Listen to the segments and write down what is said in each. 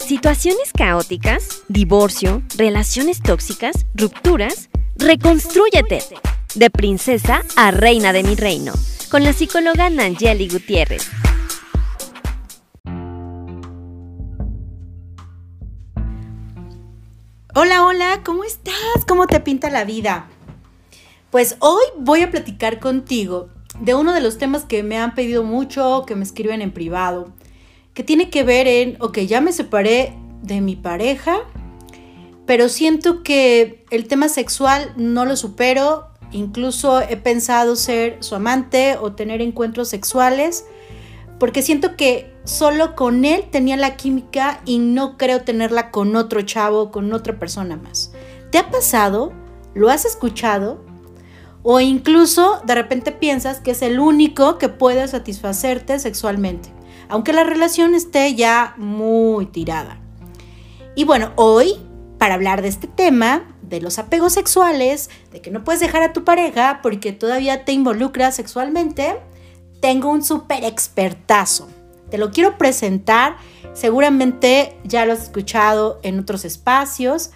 situaciones caóticas, divorcio, relaciones tóxicas, rupturas, reconstrúyete. De princesa a reina de mi reino, con la psicóloga Nayeli Gutiérrez. Hola, hola, ¿cómo estás? ¿Cómo te pinta la vida? Pues hoy voy a platicar contigo de uno de los temas que me han pedido mucho, que me escriben en privado, que tiene que ver en, ya me separé de mi pareja, pero siento que el tema sexual no lo supero, incluso he pensado ser su amante o tener encuentros sexuales, porque siento que solo con él tenía la química y no creo tenerla con otro chavo, con otra persona más. ¿Te ha pasado? ¿Lo has escuchado? O incluso de repente piensas que es el único que puede satisfacerte sexualmente, aunque la relación esté ya muy tirada. Y bueno, hoy, para hablar de este tema, de los apegos sexuales, de que no puedes dejar a tu pareja porque todavía te involucras sexualmente, tengo un súper expertazo. Te lo quiero presentar, seguramente ya lo has escuchado en otros espacios.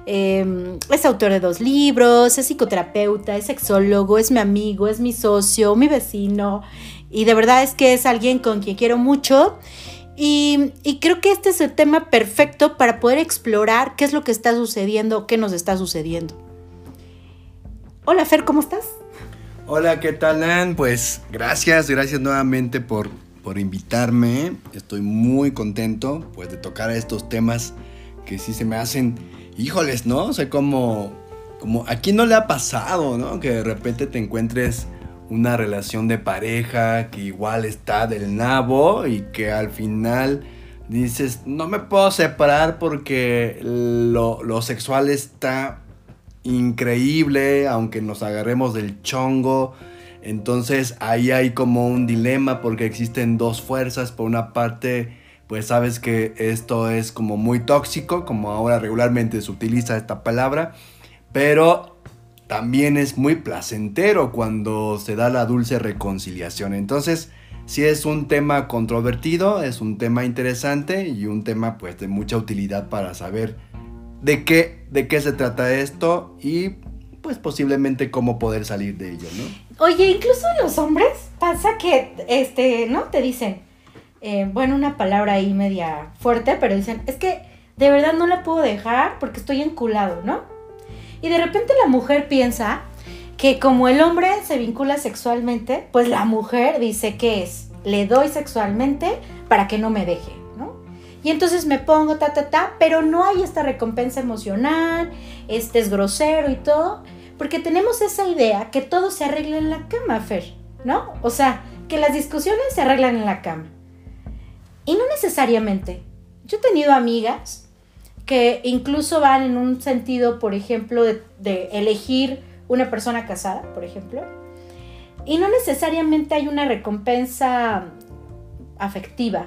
Es autor de 2 libros, es psicoterapeuta, es sexólogo, es mi amigo, es mi socio, mi vecino, y de verdad es que es alguien con quien quiero mucho. Y creo que este es el tema perfecto para poder explorar qué es lo que está sucediendo, qué nos está sucediendo. Hola Fer, ¿cómo estás? Hola, ¿qué tal, Nan? Pues gracias nuevamente por invitarme. Estoy muy contento pues de tocar estos temas que sí se me hacen, híjoles, ¿no? O sea, como a quién no le ha pasado, ¿no? Que de repente te encuentres una relación de pareja que igual está del nabo y que al final dices, no me puedo separar porque lo sexual está increíble, aunque nos agarremos del chongo. Entonces ahí hay como un dilema porque existen 2 fuerzas. Por una parte, pues sabes que esto es como muy tóxico, como ahora regularmente se utiliza esta palabra, pero también es muy placentero cuando se da la dulce reconciliación. Entonces sí es un tema controvertido, es un tema interesante y un tema pues de mucha utilidad para saber de qué se trata esto y pues posiblemente cómo poder salir de ello, ¿no? Oye, incluso en los hombres pasa que, ¿no? Te dicen, una palabra ahí media fuerte, pero dicen, es que de verdad no la puedo dejar porque estoy enculado, ¿no? Y de repente la mujer piensa que como el hombre se vincula sexualmente, pues la mujer dice que le doy sexualmente para que no me deje, ¿no? Y entonces me pongo pero no hay esta recompensa emocional, es grosero y todo, porque tenemos esa idea que todo se arregla en la cama, Fer, ¿no? O sea, que las discusiones se arreglan en la cama. Y no necesariamente. Yo he tenido amigas que incluso van en un sentido, por ejemplo, de elegir una persona casada, por ejemplo, y no necesariamente hay una recompensa afectiva.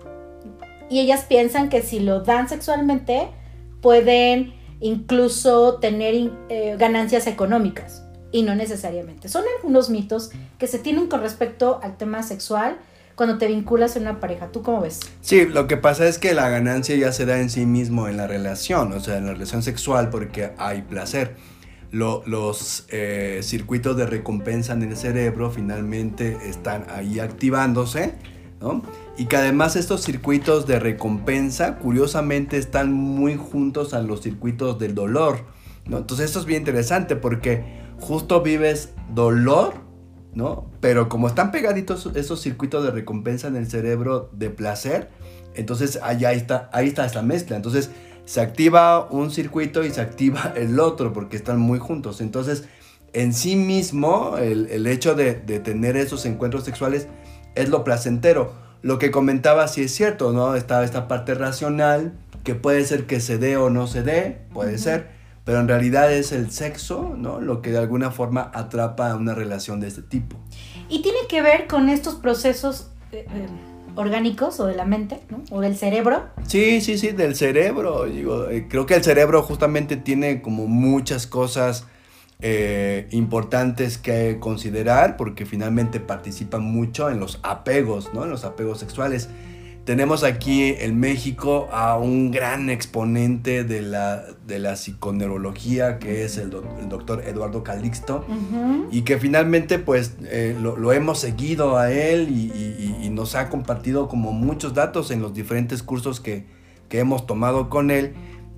Y ellas piensan que si lo dan sexualmente, pueden incluso tener ganancias económicas, y no necesariamente. Son algunos mitos que se tienen con respecto al tema sexual cuando te vinculas en una pareja. ¿Tú cómo ves? Sí, lo que pasa es que la ganancia ya se da en sí mismo en la relación, o sea, en la relación sexual, porque hay placer. Los circuitos de recompensa en el cerebro finalmente están ahí activándose, ¿no? Y que además estos circuitos de recompensa, curiosamente, están muy juntos a los circuitos del dolor, ¿no? Entonces esto es bien interesante porque justo vives dolor, ¿no? Pero como están pegaditos esos circuitos de recompensa en el cerebro de placer, entonces ahí está esta mezcla. Entonces se activa un circuito y se activa el otro porque están muy juntos. Entonces en sí mismo el hecho de tener esos encuentros sexuales es lo placentero. Lo que comentaba sí es cierto, ¿no? Está esta parte racional que puede ser que se dé o no se dé, puede ser. Pero en realidad es el sexo, ¿no? Lo que de alguna forma atrapa a una relación de este tipo. Y tiene que ver con estos procesos orgánicos o de la mente, ¿no? O del cerebro. Sí, del cerebro. Creo que el cerebro justamente tiene como muchas cosas importantes que considerar porque finalmente participa mucho en los apegos, ¿no? En los apegos sexuales. tenemos aquí en México a un gran exponente de la psiconeurología, que es el doctor Eduardo Calixto, y que finalmente pues lo hemos seguido a él y nos ha compartido como muchos datos en los diferentes cursos que hemos tomado con él,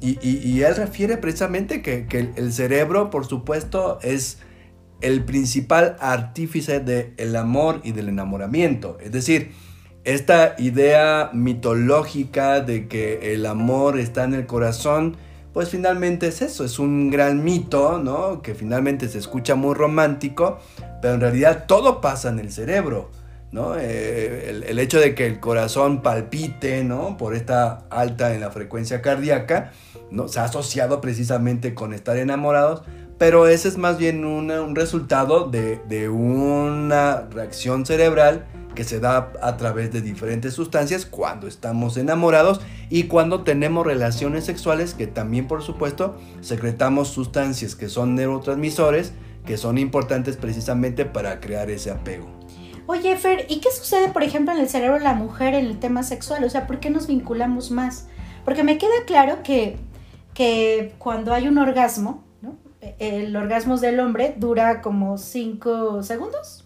y él refiere precisamente que el cerebro, por supuesto, es el principal artífice del amor y del enamoramiento. Es decir, esta idea mitológica de que el amor está en el corazón, pues finalmente es eso, es un gran mito, ¿no? Que finalmente se escucha muy romántico, pero en realidad todo pasa en el cerebro, ¿no? El hecho de que el corazón palpite, ¿no? Por esta alta en la frecuencia cardíaca, ¿no? Se ha asociado precisamente con estar enamorados, pero ese es más bien un resultado de una reacción cerebral que se da a través de diferentes sustancias cuando estamos enamorados y cuando tenemos relaciones sexuales, que también, por supuesto, secretamos sustancias que son neurotransmisores, que son importantes precisamente para crear ese apego. Oye, Fer, ¿y qué sucede, por ejemplo, en el cerebro de la mujer en el tema sexual? O sea, ¿por qué nos vinculamos más? Porque me queda claro que cuando hay un orgasmo, ¿no? El orgasmo del hombre dura como 5 segundos.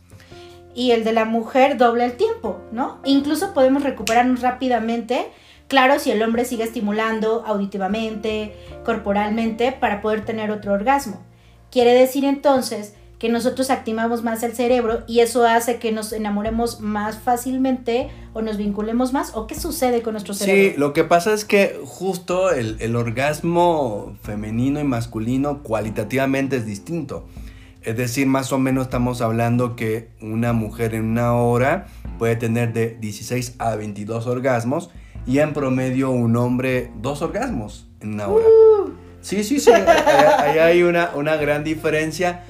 Y el de la mujer dobla el tiempo, ¿no? Incluso podemos recuperarnos rápidamente, claro, si el hombre sigue estimulando auditivamente, corporalmente, para poder tener otro orgasmo. Quiere decir entonces que nosotros activamos más el cerebro y eso hace que nos enamoremos más fácilmente o nos vinculemos más, ¿o qué sucede con nuestro cerebro? Sí, lo que pasa es que justo el orgasmo femenino y masculino cualitativamente es distinto. Es decir, más o menos estamos hablando que una mujer en una hora puede tener de 16 a 22 orgasmos y en promedio un hombre 2 orgasmos en una hora. Sí, ahí hay una gran diferencia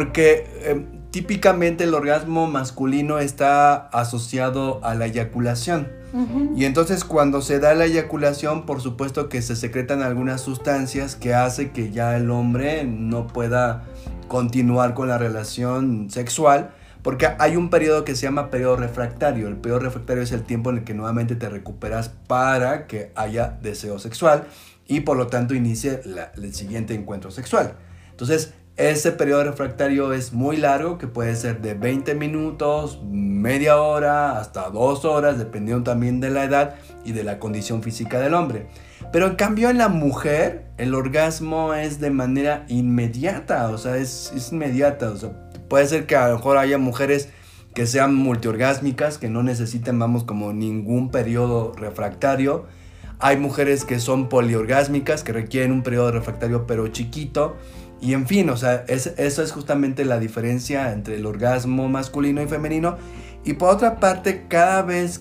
porque típicamente el orgasmo masculino está asociado a la eyaculación. Y entonces cuando se da la eyaculación, por supuesto que se secretan algunas sustancias que hace que ya el hombre no pueda continuar con la relación sexual, porque hay un periodo que se llama periodo refractario. El periodo refractario es el tiempo en el que nuevamente te recuperas para que haya deseo sexual y por lo tanto inicie el siguiente encuentro sexual. Entonces ese periodo refractario es muy largo, que puede ser de 20 minutos, media hora, hasta 2 horas, dependiendo también de la edad y de la condición física del hombre. Pero en cambio en la mujer el orgasmo es de manera inmediata, o sea, es inmediata. O sea, puede ser que a lo mejor haya mujeres que sean multiorgásmicas, que no necesiten, vamos, como ningún periodo refractario. Hay mujeres que son poliorgásmicas, que requieren un periodo refractario pero chiquito. Y en fin, o sea, eso es justamente la diferencia entre el orgasmo masculino y femenino. Y por otra parte, cada vez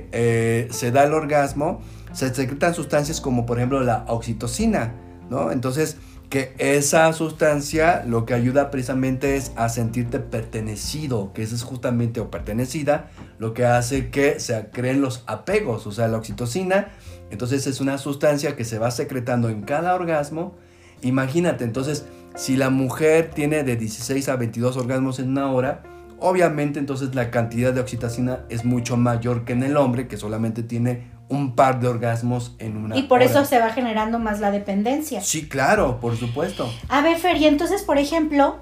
que se da el orgasmo, se secretan sustancias como por ejemplo la oxitocina, ¿no? Entonces, que esa sustancia lo que ayuda precisamente es a sentirte pertenecido, que eso es justamente, o pertenecida, lo que hace que se creen los apegos, o sea, la oxitocina. Entonces es una sustancia que se va secretando en cada orgasmo. Imagínate, entonces, si la mujer tiene de 16 a 22 orgasmos en una hora, obviamente entonces la cantidad de oxitocina es mucho mayor que en el hombre, que solamente tiene un par de orgasmos en una hora. Y por eso se va generando más la dependencia. Sí, claro, por supuesto. A ver, Fer, y entonces, por ejemplo,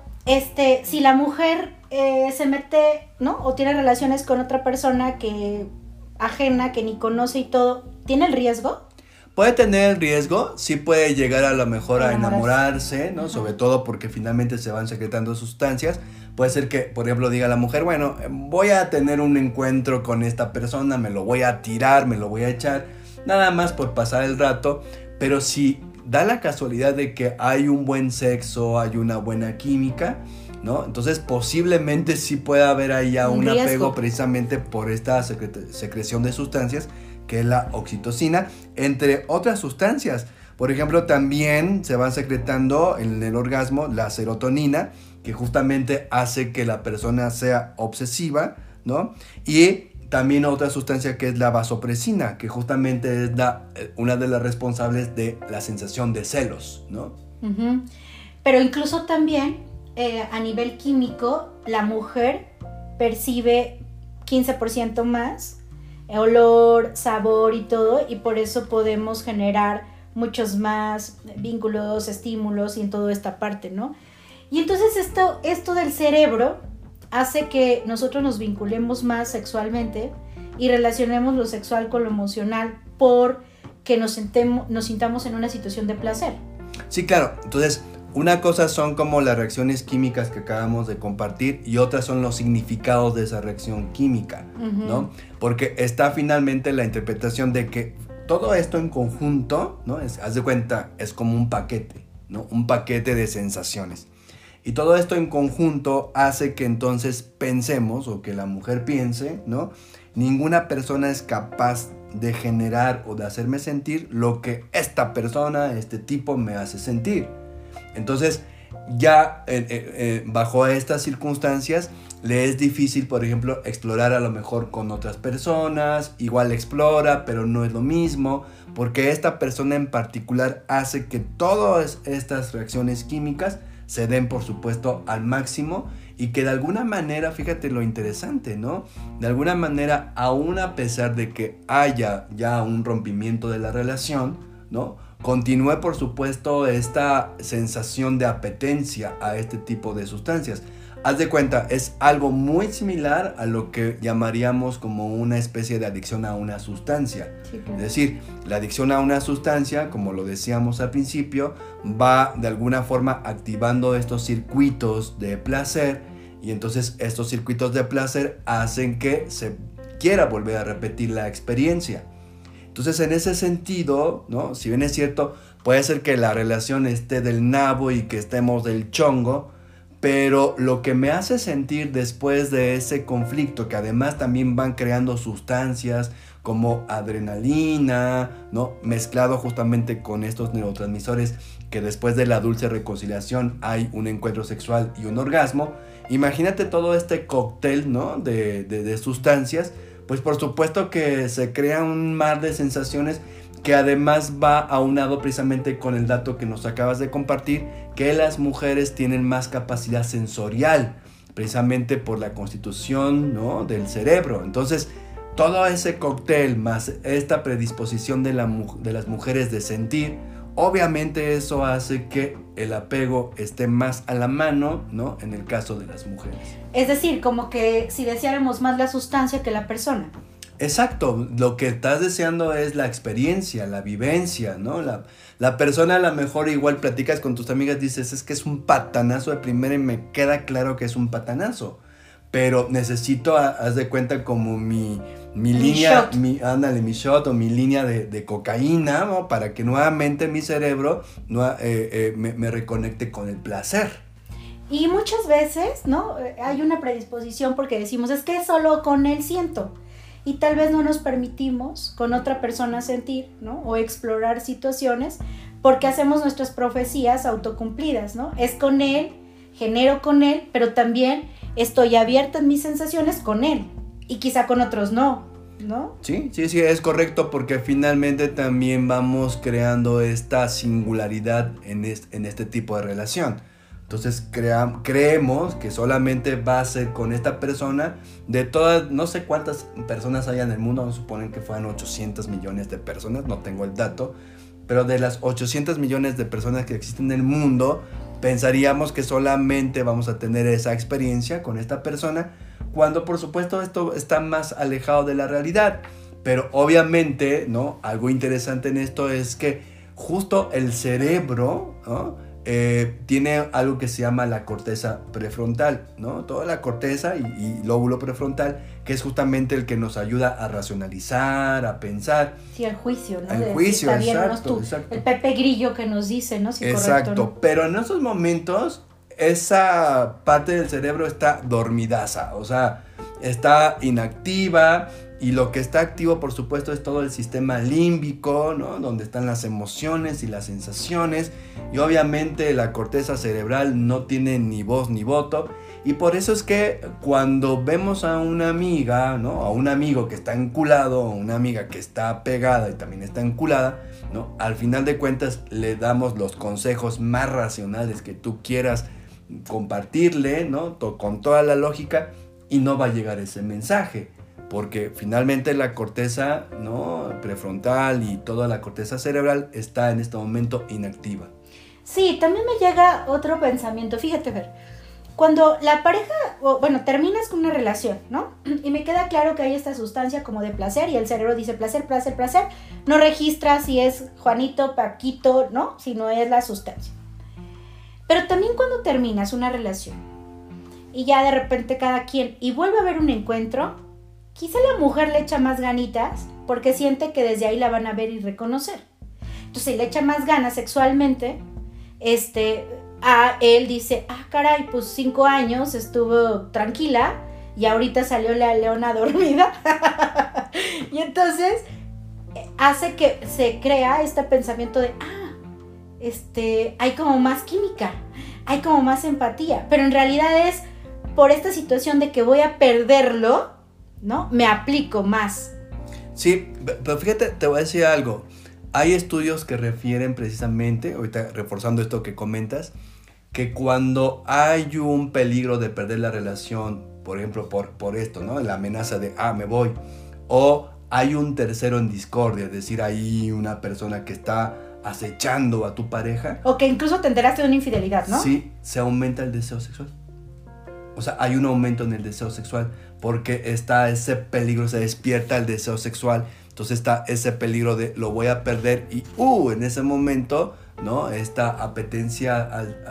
si la mujer se mete, ¿no? O tiene relaciones con otra persona que ajena, que ni conoce y todo, ¿tiene el riesgo? Puede tener riesgo, sí puede llegar a lo mejor a enamorarse, ¿no? Sobre todo porque finalmente se van secretando sustancias. Puede ser que, por ejemplo, diga la mujer, bueno, voy a tener un encuentro con esta persona, me lo voy a tirar, me lo voy a echar, nada más por pasar el rato. Pero si da la casualidad de que hay un buen sexo, hay una buena química, ¿no? Entonces posiblemente sí pueda haber ahí ya un apego precisamente por esta secreción de sustancias, que es la oxitocina, entre otras sustancias. Por ejemplo, también se va secretando en el orgasmo la serotonina, que justamente hace que la persona sea obsesiva, ¿no? Y también otra sustancia que es la vasopresina, que justamente es una de las responsables de la sensación de celos, ¿no? Uh-huh. Pero incluso también a nivel químico, la mujer percibe 15% más olor, sabor y todo, y por eso podemos generar muchos más vínculos, estímulos y en toda esta parte, ¿no? Y entonces esto del cerebro hace que nosotros nos vinculemos más sexualmente y relacionemos lo sexual con lo emocional porque nos sintamos en una situación de placer. Sí, claro. Entonces, una cosa son como las reacciones químicas que acabamos de compartir y otras son los significados de esa reacción química, ¿no? Porque está finalmente la interpretación de que todo esto en conjunto, ¿no? Haz de cuenta, es como un paquete, ¿no? Un paquete de sensaciones. Y todo esto en conjunto hace que entonces pensemos, o que la mujer piense, ¿no? Ninguna persona es capaz de generar o de hacerme sentir lo que esta persona, este tipo me hace sentir. Entonces, ya bajo estas circunstancias, le es difícil, por ejemplo, explorar a lo mejor con otras personas. Igual explora, pero no es lo mismo, porque esta persona en particular hace que todas estas reacciones químicas se den, por supuesto, al máximo, y que de alguna manera, fíjate lo interesante, ¿no? De alguna manera, aún a pesar de que haya ya un rompimiento de la relación, ¿no? Continúe, por supuesto, esta sensación de apetencia a este tipo de sustancias. Haz de cuenta, es algo muy similar a lo que llamaríamos como una especie de adicción a una sustancia. Sí, claro. Es decir, la adicción a una sustancia, como lo decíamos al principio, va de alguna forma activando estos circuitos de placer, y entonces estos circuitos de placer hacen que se quiera volver a repetir la experiencia. Entonces, en ese sentido, ¿no? Si bien es cierto, puede ser que la relación esté del nabo y que estemos del chongo, pero lo que me hace sentir después de ese conflicto, que además también van creando sustancias como adrenalina, ¿no? Mezclado justamente con estos neurotransmisores, que después de la dulce reconciliación hay un encuentro sexual y un orgasmo. Imagínate todo este cóctel, ¿no? de sustancias, pues por supuesto que se crea un mar de sensaciones que además va aunado precisamente con el dato que nos acabas de compartir, que las mujeres tienen más capacidad sensorial, precisamente por la constitución, ¿no? del cerebro. Entonces, todo ese cóctel más esta predisposición de las mujeres de sentir, obviamente eso hace que el apego esté más a la mano, ¿no? En el caso de las mujeres. Es decir, como que si deseáramos más la sustancia que la persona. Exacto, lo que estás deseando es la experiencia, la vivencia, ¿no? La persona a lo mejor igual platicas con tus amigas, dices, es que es un patanazo de primera y me queda claro que es un patanazo, pero necesito, haz de cuenta, como mi línea, mi shot o mi línea de cocaína, ¿no? Para que nuevamente mi cerebro me reconecte con el placer. Y muchas veces, ¿no? Hay una predisposición porque decimos, es que solo con él siento. Y tal vez no nos permitimos con otra persona sentir, ¿no? O explorar situaciones porque hacemos nuestras profecías autocumplidas, ¿no? Es con él, genero con él, pero también estoy abierta en mis sensaciones con él y quizá con otros no, ¿no? Sí, es correcto, porque finalmente también vamos creando esta singularidad en este tipo de relación. Entonces creemos que solamente va a ser con esta persona. De todas, no sé cuántas personas hay en el mundo, vamos a suponer que fueran 800 millones de personas, no tengo el dato, pero de las 800 millones de personas que existen en el mundo, pensaríamos que solamente vamos a tener esa experiencia con esta persona, cuando por supuesto esto está más alejado de la realidad. Pero obviamente, ¿no? Algo interesante en esto es que justo el cerebro, ¿no? Tiene algo que se llama la corteza prefrontal, ¿no? Toda la corteza y lóbulo prefrontal, que es justamente el que nos ayuda a racionalizar, a pensar. Sí, el juicio, ¿no? El juicio, si exacto. El Pepe Grillo que nos dice, ¿no? Si exacto, correcto, ¿no? Pero en esos momentos esa parte del cerebro está dormidaza, o sea, está inactiva. Y lo que está activo, por supuesto, es todo el sistema límbico, ¿no? Donde están las emociones y las sensaciones. Y obviamente la corteza cerebral no tiene ni voz ni voto. Y por eso es que cuando vemos a una amiga, ¿no? A un amigo que está enculado, o una amiga que está pegada y también está enculada, ¿no? Al final de cuentas le damos los consejos más racionales que tú quieras compartirle, ¿no? Con toda la lógica, y no va a llegar ese mensaje. porque finalmente la corteza, ¿no?, prefrontal y toda la corteza cerebral está en este momento inactiva. Sí, también me llega otro pensamiento, fíjate, Fer, cuando la pareja, bueno, terminas con una relación, ¿no? Y me queda claro que hay esta sustancia como de placer y el cerebro dice placer, placer, placer, no registra si es Juanito, Paquito, ¿no? Si no es la sustancia. Pero también cuando terminas una relación y ya de repente cada quien y vuelve a haber un encuentro, quizá la mujer le echa más ganitas porque siente que desde ahí la van a ver y reconocer. Entonces, si le echa más ganas sexualmente, él dice, caray, pues 5 años estuvo tranquila y ahorita salió la leona dormida. Y entonces hace que se crea este pensamiento de, hay como más química, hay como más empatía, pero en realidad es por esta situación de que voy a perderlo, ¿no? Me aplico más. Sí, pero fíjate, te voy a decir algo. Hay estudios que refieren precisamente, ahorita reforzando esto que comentas, que cuando hay un peligro de perder la relación, por ejemplo, por esto, ¿no? La amenaza de, me voy, o hay un tercero en discordia, es decir, hay una persona que está acechando a tu pareja. O que incluso te enteraste de una infidelidad, ¿no? Sí, se aumenta el deseo sexual. O sea, hay un aumento en el deseo sexual porque está ese peligro, se despierta el deseo sexual. Entonces está ese peligro de lo voy a perder y en ese momento, ¿no?, esta apetencia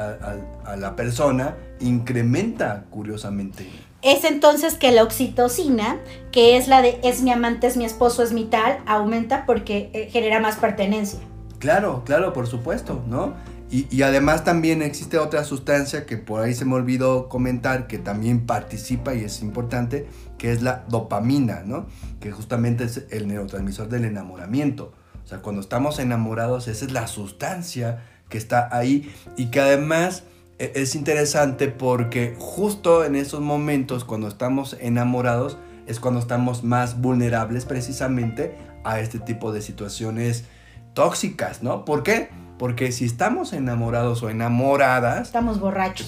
a la persona incrementa curiosamente. Es entonces que la oxitocina, que es la de es mi amante, es mi esposo, es mi tal, aumenta porque genera más pertenencia. Claro, por supuesto, ¿no? Y además también existe otra sustancia que por ahí se me olvidó comentar, que también participa y es importante, que es la dopamina, ¿no? Que justamente es el neurotransmisor del enamoramiento. O sea, cuando estamos enamorados, esa es la sustancia que está ahí y que además es interesante porque justo en esos momentos, cuando estamos enamorados, es cuando estamos más vulnerables precisamente a este tipo de situaciones tóxicas, ¿no? ¿Por qué? Porque si estamos enamorados o enamoradas, estamos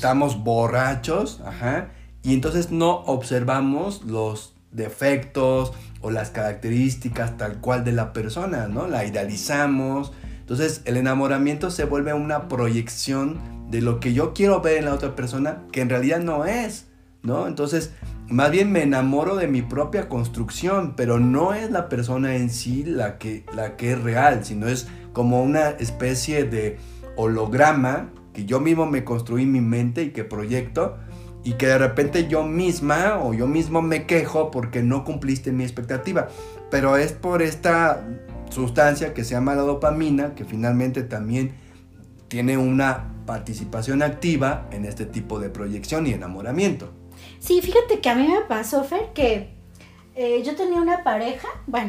borrachos, y entonces no observamos los defectos o las características tal cual de la persona, ¿no? La idealizamos. Entonces el enamoramiento se vuelve una proyección de lo que yo quiero ver en la otra persona, que en realidad no es, ¿no? Entonces, más bien me enamoro de mi propia construcción, pero no es la persona en sí la que es real, sino es como una especie de holograma que yo mismo me construí en mi mente y que proyecto, y que de repente yo misma o yo mismo me quejo porque no cumpliste mi expectativa, pero es por esta sustancia que se llama la dopamina, que finalmente también tiene una participación activa en este tipo de proyección y enamoramiento. Sí, fíjate que a mí me pasó, Fer, que yo tenía una pareja,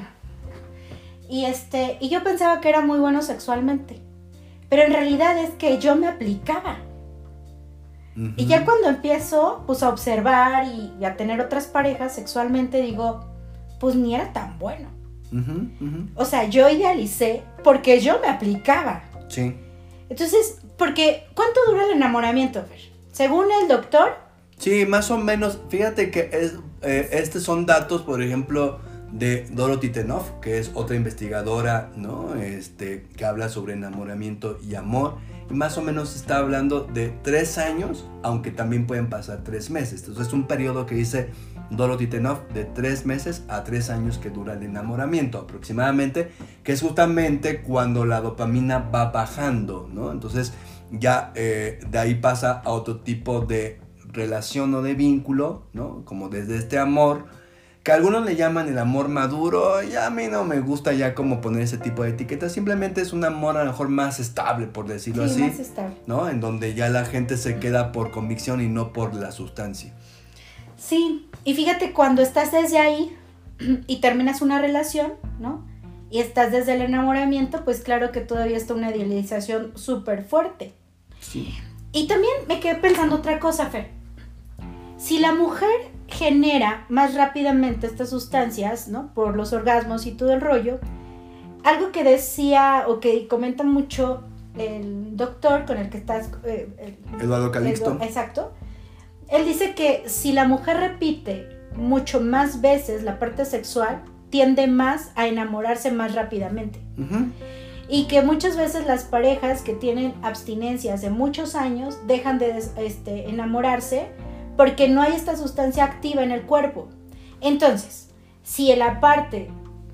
y yo pensaba que era muy bueno sexualmente, pero en realidad es que yo me aplicaba. Uh-huh. Y ya cuando empiezo, pues, a observar y a tener otras parejas sexualmente, digo, pues ni era tan bueno. Uh-huh, uh-huh. O sea, yo idealicé porque yo me aplicaba. Sí. Entonces, porque ¿cuánto dura el enamoramiento, Fer? Según el doctor. Sí, más o menos. Fíjate que estos son datos, por ejemplo, de Dorothy Tenoff, que es otra investigadora, ¿no? Que habla sobre enamoramiento y amor. Y más o menos está hablando de 3 años, aunque también pueden pasar 3 meses. Entonces es un periodo que dice Dorothy Tenoff de 3 meses a 3 años que dura el enamoramiento aproximadamente, que es justamente cuando la dopamina va bajando, ¿no? Entonces ya de ahí pasa a otro tipo de relación o de vínculo, ¿no? Como desde este amor, que algunos le llaman el amor maduro, y a mí no me gusta ya como poner ese tipo de etiquetas, simplemente es un amor a lo mejor más estable, por decirlo así, más estable, ¿no? En donde ya la gente se queda por convicción y no por la sustancia. Sí, y fíjate, cuando estás desde ahí y terminas una relación, ¿no? Y estás desde el enamoramiento, pues claro que todavía está una idealización súper fuerte. Sí. Y también me quedé pensando otra cosa, Fer. Si la mujer genera más rápidamente estas sustancias, ¿no? Por los orgasmos y todo el rollo, algo que decía o que comenta mucho el doctor con el que estás... Eduardo Calixto. Exacto. Él dice que si la mujer repite mucho más veces la parte sexual tiende más a enamorarse más rápidamente. Ujú. Y que muchas veces las parejas que tienen abstinencias de muchos años dejan de enamorarse porque no hay esta sustancia activa en el cuerpo. Entonces, si en la parte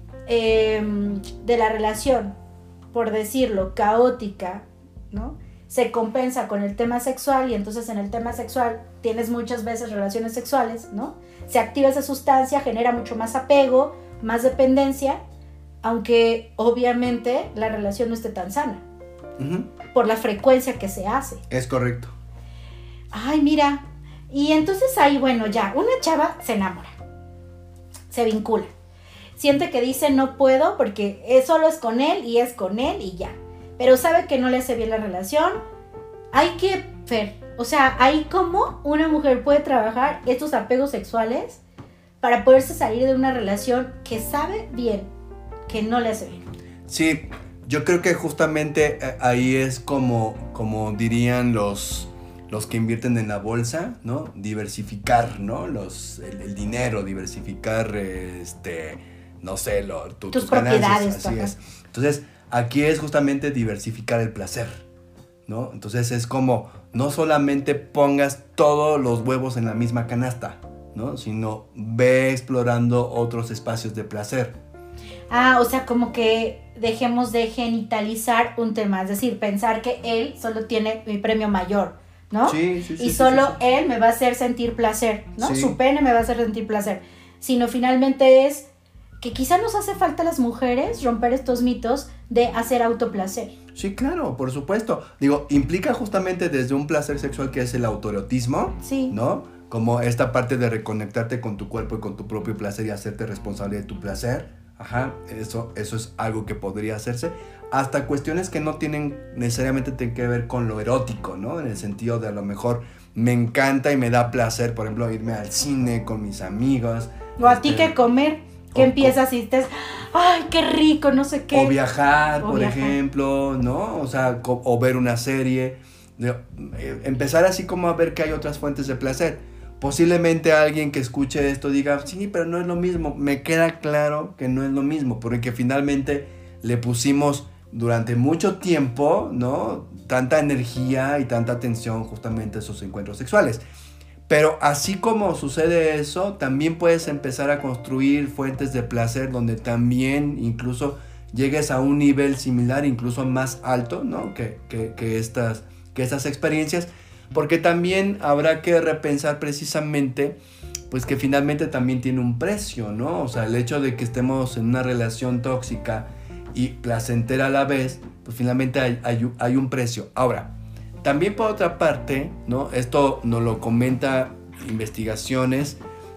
de la relación, por decirlo, caótica, ¿no?, se compensa con el tema sexual, y entonces en el tema sexual tienes muchas veces relaciones sexuales, ¿no?, se activa esa sustancia, genera mucho más apego, más dependencia, aunque obviamente la relación no esté tan sana, Ujú. por la frecuencia que se hace. Es correcto. Ay, mira, y entonces ahí, bueno, ya, una chava se enamora, se vincula, siente que dice no puedo porque solo es con él y ya, pero sabe que no le hace bien la relación. Hay que ver, o sea, ahí cómo una mujer puede trabajar estos apegos sexuales para poderse salir de una relación que sabe bien que no le hace bien. Sí, yo creo que justamente ahí es como dirían los que invierten en la bolsa, ¿no? Diversificar, ¿no? El dinero, diversificar, no sé, tus propiedades, ganancias, así ajá. es. Entonces, aquí es justamente diversificar el placer, ¿no? Entonces es como, no solamente pongas todos los huevos en la misma canasta, ¿no? Sino ve explorando otros espacios de placer. Ah, o sea, como que dejemos de genitalizar un tema, es decir, pensar que él solo tiene mi premio mayor, ¿no? Sí, sí, sí. Y sí, solo sí, sí. él me va a hacer sentir placer, ¿no? Sí. Su pene me va a hacer sentir placer. Sino finalmente es que quizá nos hace falta a las mujeres romper estos mitos de hacer autoplacer. Sí, claro, por supuesto. Digo, implica justamente desde un placer sexual que es el autoerotismo, Sí. ¿no? Como esta parte de reconectarte con tu cuerpo y con tu propio placer y hacerte responsable de tu placer. Ajá, eso es algo que podría hacerse. Hasta cuestiones que no tienen necesariamente que ver con lo erótico, ¿no? En el sentido de a lo mejor me encanta y me da placer, por ejemplo, irme al cine con mis amigos. O a ti que comer, que empiezas y estés, ay, qué rico, no sé qué. O viajar, O por viajar. ejemplo, ¿no? O sea, o ver una serie. Empezar así como a ver que hay otras fuentes de placer. Posiblemente alguien que escuche esto diga, sí, pero no es lo mismo. Me queda claro que no es lo mismo, porque finalmente le pusimos durante mucho tiempo, ¿no?, tanta energía y tanta atención justamente a esos encuentros sexuales. Pero así como sucede eso, también puedes empezar a construir fuentes de placer donde también incluso llegues a un nivel similar, incluso más alto, ¿no?, que estas experiencias. Porque también habrá que repensar precisamente, pues que finalmente también tiene un precio, ¿no? O sea, el hecho de que estemos en una relación tóxica y placentera a la vez, pues finalmente hay un precio. Ahora, también por otra parte, ¿no?, esto nos lo comenta investigaciones,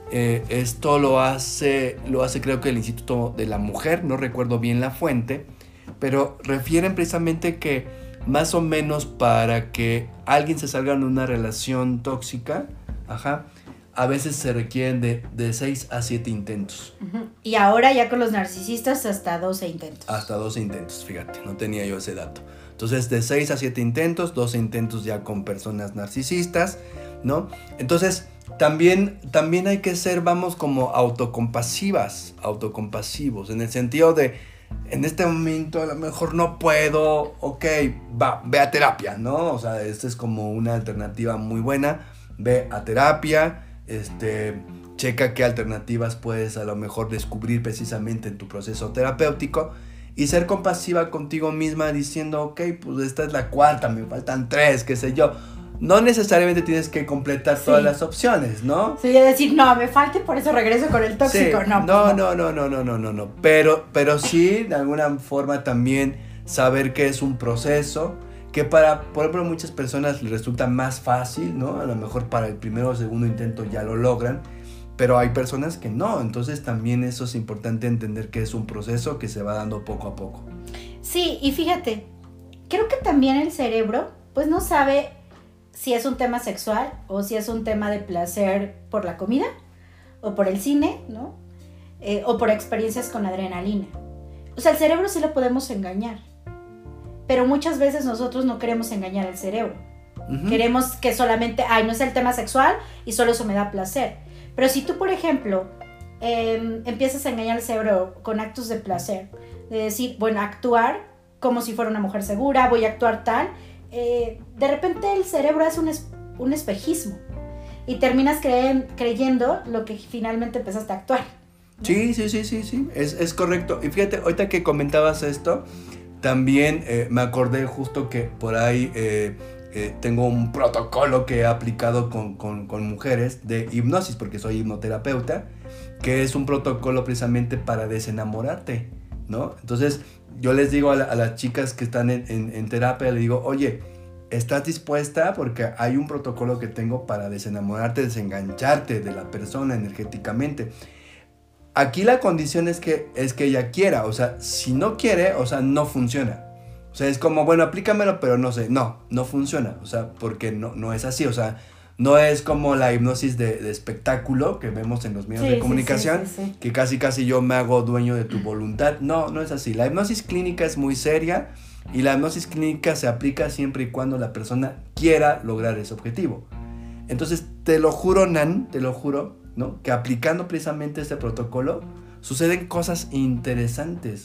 esto lo hace creo que el Instituto de la Mujer, no recuerdo bien la fuente, pero refieren precisamente que más o menos para que alguien se salga de una relación tóxica, ajá, a veces se requieren de 6 a 7 intentos. Uh-huh. Y ahora ya con los narcisistas hasta 12 intentos. Hasta 12 intentos, fíjate, no tenía yo ese dato. Entonces, de 6 a 7 intentos, 12 intentos ya con personas narcisistas, ¿no? Entonces, también hay que ser, vamos, como autocompasivos, en el sentido de, en este momento a lo mejor no puedo, ok, ve a terapia, ¿no? O sea, esta es como una alternativa muy buena, ve a terapia, checa qué alternativas puedes a lo mejor descubrir precisamente en tu proceso terapéutico y ser compasiva contigo misma diciendo, ok, pues esta es la cuarta, me faltan 3, qué sé yo. No necesariamente tienes que completar todas las opciones, ¿no? Sí, decir, no, me falta y por eso regreso con el tóxico. Sí, No. Pero sí, de alguna forma también saber que es un proceso que por ejemplo, muchas personas les resulta más fácil, ¿no? A lo mejor para el primero o segundo intento ya lo logran, pero hay personas que no. Entonces también eso es importante entender que es un proceso que se va dando poco a poco. Sí, y fíjate, creo que también el cerebro, pues no sabe si es un tema sexual o si es un tema de placer por la comida o por el cine, ¿no? O por experiencias con adrenalina. O sea, el cerebro sí lo podemos engañar, pero muchas veces nosotros no queremos engañar al cerebro. Uh-huh. Queremos que solamente, no es el tema sexual y solo eso me da placer. Pero si tú, por ejemplo, empiezas a engañar al cerebro con actos de placer, de decir, bueno, actuar como si fuera una mujer segura, voy a actuar tal, de repente el cerebro hace un espejismo y terminas creyendo lo que finalmente empezaste a actuar, ¿no? Sí, es correcto. Y fíjate, ahorita que comentabas esto, también me acordé justo que por ahí tengo un protocolo que he aplicado con mujeres de hipnosis, porque soy hipnoterapeuta, que es un protocolo precisamente para desenamorarte, ¿no? Entonces yo les digo a las chicas que están en terapia, les digo, oye, ¿estás dispuesta? Porque hay un protocolo que tengo para desenamorarte, desengancharte de la persona energéticamente. Aquí la condición es que ella quiera, o sea, si no quiere, o sea, no funciona. O sea, es como, bueno, aplícamelo, pero no sé, no funciona, o sea, porque no es así, o sea, no es como la hipnosis de espectáculo que vemos en los medios de comunicación, sí. que casi yo me hago dueño de tu voluntad. No es así. La hipnosis clínica es muy seria y la hipnosis clínica se aplica siempre y cuando la persona quiera lograr ese objetivo. Entonces, te lo juro, Nan, ¿no? Que aplicando precisamente este protocolo suceden cosas interesantes,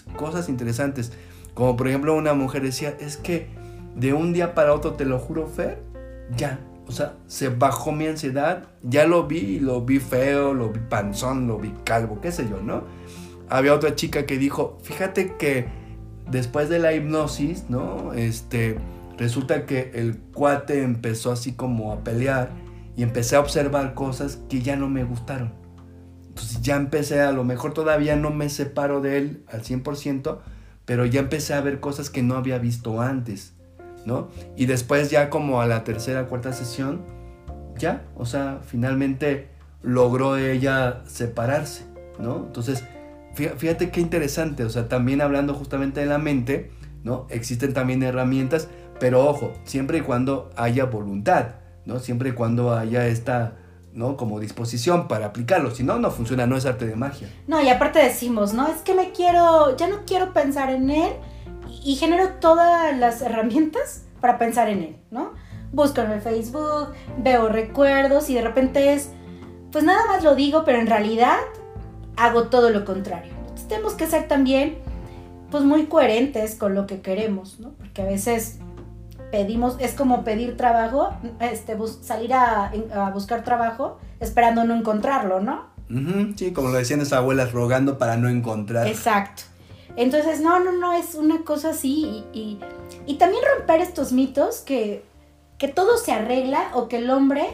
como por ejemplo una mujer decía, es que de un día para otro, te lo juro, Fer, ya, o sea, se bajó mi ansiedad, ya lo vi feo, lo vi panzón, lo vi calvo, qué sé yo, ¿no? Había otra chica que dijo, fíjate que después de la hipnosis, ¿no? Resulta que el cuate empezó así como a pelear y empecé a observar cosas que ya no me gustaron. Entonces ya empecé, a lo mejor todavía no me separo de él al 100%, pero ya empecé a ver cosas que no había visto antes, ¿no? Y después ya como a la tercera, cuarta sesión, ya, o sea, finalmente logró ella separarse, ¿no? Entonces, fíjate qué interesante, o sea, también hablando justamente de la mente, ¿no? Existen también herramientas, pero ojo, siempre y cuando haya voluntad, ¿no? Siempre y cuando haya esta, ¿no? Como disposición para aplicarlo, si no funciona, no es arte de magia. No, y aparte decimos, ¿no? Es que ya no quiero pensar en él y genero todas las herramientas para pensar en él, ¿no? Busco en el Facebook, veo recuerdos y de repente pues nada más lo digo, pero en realidad hago todo lo contrario. Entonces tenemos que ser también, pues muy coherentes con lo que queremos, ¿no? Porque a veces es como pedir trabajo, salir a buscar trabajo esperando no encontrarlo, ¿no? Sí, como lo decían esas abuelas, rogando para no encontrar. Exacto. Entonces, no, es una cosa así y también romper estos mitos que todo se arregla o que el hombre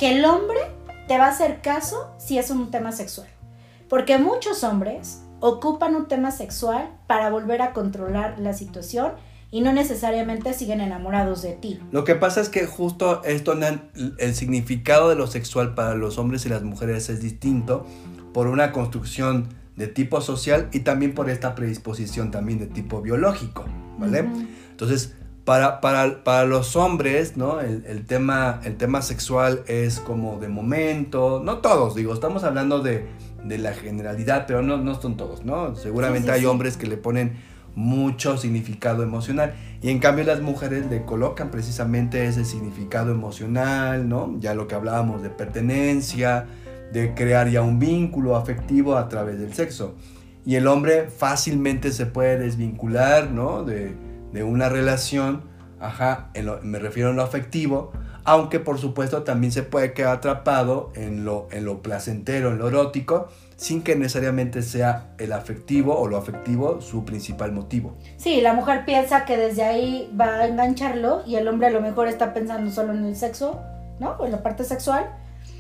te va a hacer caso si es un tema sexual. Porque muchos hombres ocupan un tema sexual para volver a controlar la situación y no necesariamente siguen enamorados de ti. Lo que pasa es que justo esto, el significado de lo sexual para los hombres y las mujeres es distinto por una construcción de tipo social y también por esta predisposición también de tipo biológico, ¿vale? Uh-huh. Entonces, para los hombres, ¿no? El tema sexual es como de momento, no todos, digo, estamos hablando de la generalidad, pero no son todos, ¿no? Seguramente hay hombres que le ponen mucho significado emocional y en cambio las mujeres le colocan precisamente ese significado emocional, ¿no? Ya lo que hablábamos de pertenencia, de crear ya un vínculo afectivo a través del sexo, y el hombre fácilmente se puede desvincular, ¿no? de una relación, me refiero a lo afectivo, aunque por supuesto también se puede quedar atrapado en lo placentero, en lo erótico, sin que necesariamente sea el afectivo o lo afectivo su principal motivo. Sí, la mujer piensa que desde ahí va a engancharlo y el hombre a lo mejor está pensando solo en el sexo, ¿no? O en la parte sexual,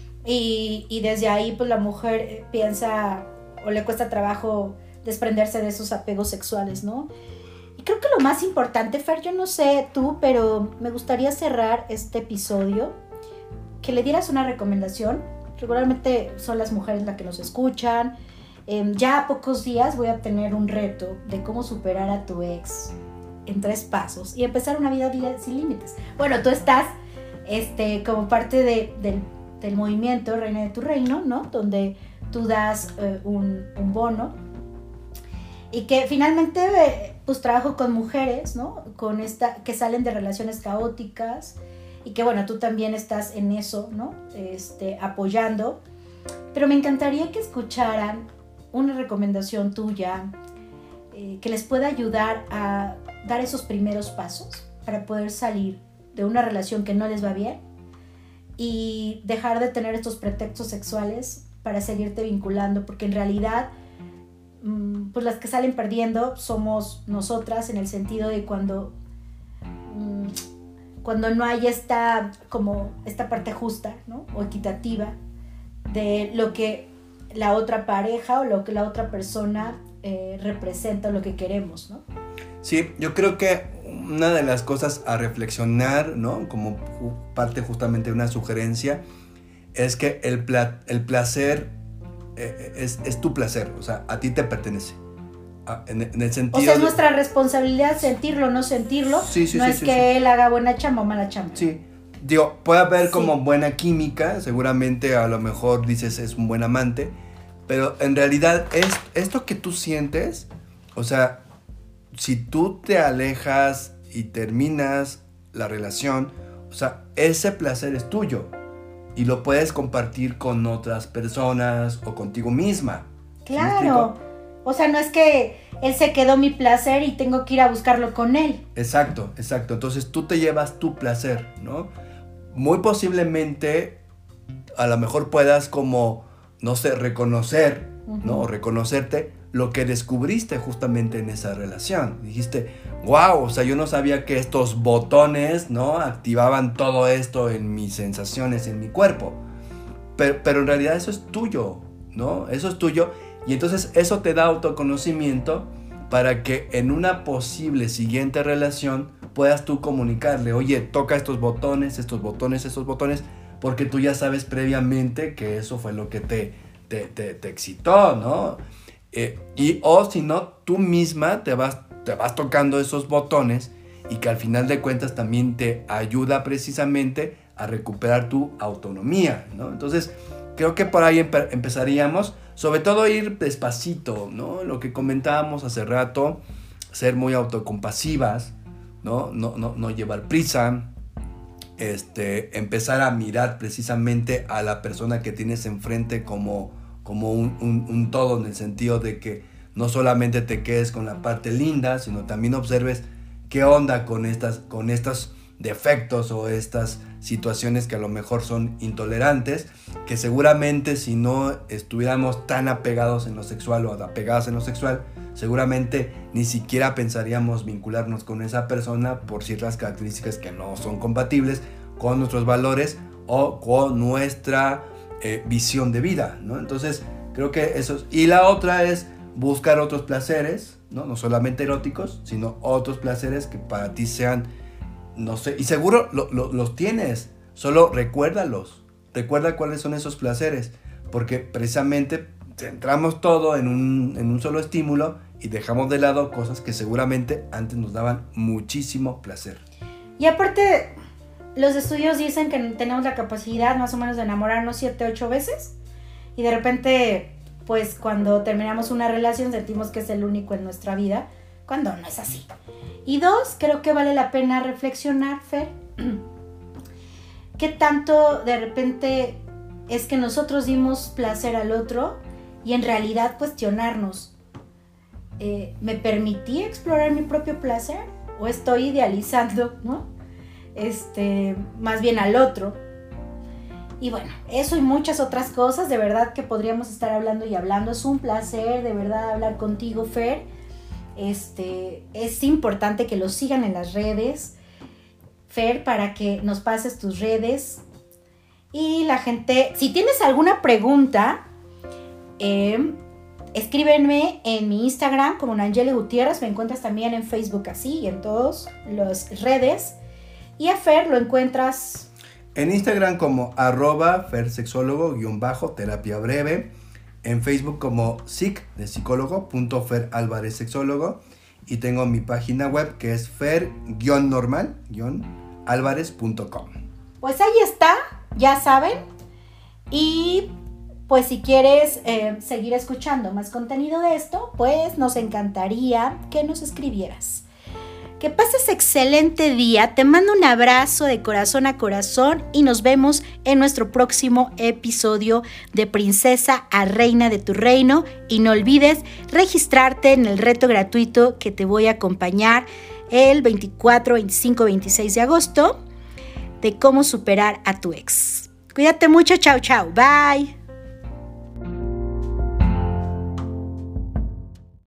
y desde ahí pues la mujer piensa o le cuesta trabajo desprenderse de esos apegos sexuales, ¿no? Y creo que lo más importante, Fer, yo no sé tú, pero me gustaría cerrar este episodio que le dieras una recomendación. Regularmente son las mujeres las que nos escuchan. Ya a pocos días voy a tener un reto de cómo superar a tu ex en 3 pasos y empezar una vida sin límites. Bueno, tú estás como parte del movimiento Reina de tu Reino, ¿no? Donde tú das un bono y que finalmente pues trabajo con mujeres, ¿no? Que salen de relaciones caóticas y que bueno, tú también estás en eso, ¿no? Apoyando. pero me encantaría que escucharan una recomendación tuya que les pueda ayudar a dar esos primeros pasos para poder salir de una relación que no les va bien y dejar de tener estos pretextos sexuales para seguirte vinculando, porque en realidad pues las que salen perdiendo somos nosotras, en el sentido de cuando no hay esta parte justa, ¿no? O equitativa de lo que la otra pareja o lo que la otra persona representa o lo que queremos, ¿no? Sí, yo creo que una de las cosas a reflexionar, ¿no? Como parte justamente de una sugerencia, es que el placer es tu placer, o sea, a ti te pertenece. En el sentido, o sea, es nuestra responsabilidad sentirlo o no sentirlo. Sí, no es que él haga buena chamba o mala chamba. Sí, digo, puede haber como buena química, seguramente a lo mejor dices es un buen amante, pero en realidad es esto que tú sientes, o sea, si tú te alejas y terminas la relación, o sea, ese placer es tuyo y lo puedes compartir con otras personas o contigo misma. Claro. O sea, no es que él se quedó mi placer y tengo que ir a buscarlo con él. Exacto. Entonces tú te llevas tu placer, ¿no? Muy posiblemente a lo mejor puedas como, no sé, reconocer, ¿no? O reconocerte lo que descubriste justamente en esa relación. Dijiste, wow, o sea, yo no sabía que estos botones, ¿no? Activaban todo esto en mis sensaciones, en mi cuerpo. Pero en realidad eso es tuyo, ¿no? Eso es tuyo. Y entonces eso te da autoconocimiento para que en una posible siguiente relación puedas tú comunicarle, oye, toca estos botones, porque tú ya sabes previamente que eso fue lo que te excitó, ¿no? O si no, tú misma te vas tocando esos botones y que al final de cuentas también te ayuda precisamente a recuperar tu autonomía, ¿no? Entonces, creo que por ahí empezaríamos, sobre todo ir despacito, ¿no? Lo que comentábamos hace rato, ser muy autocompasivas, ¿no? No llevar prisa, empezar a mirar precisamente a la persona que tienes enfrente como un todo, en el sentido de que no solamente te quedes con la parte linda, sino también observes qué onda con estos defectos o estas situaciones que a lo mejor son intolerantes, que seguramente si no estuviéramos tan apegados en lo sexual o apegadas en lo sexual, seguramente ni siquiera pensaríamos vincularnos con esa persona por ciertas características que no son compatibles con nuestros valores o con nuestra visión de vida, ¿no? Entonces creo que eso y la otra es buscar otros placeres, no solamente eróticos, sino otros placeres que para ti sean, no sé, y seguro los tienes, solo recuérdalos, recuerda cuáles son esos placeres, porque precisamente centramos todo en un solo estímulo y dejamos de lado cosas que seguramente antes nos daban muchísimo placer. Y aparte, los estudios dicen que tenemos la capacidad más o menos de enamorarnos 7-8 veces y de repente, pues cuando terminamos una relación sentimos que es el único en nuestra vida, cuando no es así. Y 2, creo que vale la pena reflexionar, Fer, qué tanto de repente es que nosotros dimos placer al otro y en realidad cuestionarnos, ¿me permití explorar mi propio placer o estoy idealizando, ¿no? Más bien al otro? Y bueno, eso y muchas otras cosas, de verdad que podríamos estar hablando y hablando. Es un placer de verdad hablar contigo, Fer. Es importante que lo sigan en las redes, Fer, para que nos pases tus redes. Y la gente, si tienes alguna pregunta, escríbenme en mi Instagram como Nayeli Gutiérrez. Me encuentras también en Facebook así y en todas las redes. Y a Fer lo encuentras en Instagram como @fersexólogo_terapia breve. En Facebook como de psicólogo.feralvarezsexólogo. Y tengo mi página web que es fer-normal-alvarez.com. Pues ahí está, ya saben. Y pues si quieres seguir escuchando más contenido de esto, pues nos encantaría que nos escribieras. Que pases excelente día, te mando un abrazo de corazón a corazón y nos vemos en nuestro próximo episodio de Princesa a Reina de tu Reino. Y no olvides registrarte en el reto gratuito que te voy a acompañar el 24, 25, 26 de agosto de cómo superar a tu ex. Cuídate mucho, chao, chao, bye.